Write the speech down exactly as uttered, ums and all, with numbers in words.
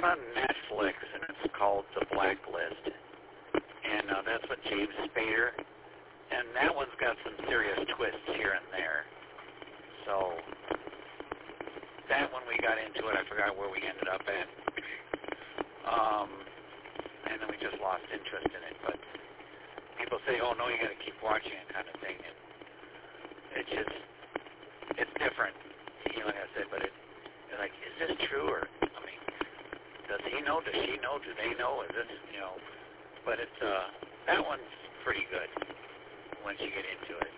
one on Netflix, and it's called The Blacklist. And uh, that's with James Spader. And that one's got some serious twists here and there. So that when we got into it, I forgot where we ended up at. Um, and then we just lost interest in it. But people say, oh, no, you got to keep watching it kind of thing. And it's just, it's different, you know, like I said, but it, it's like, is this true? Or, I mean, does he know? Does she know? Do they know? Is this, you know, but it's, uh, that one's pretty good once you get into it.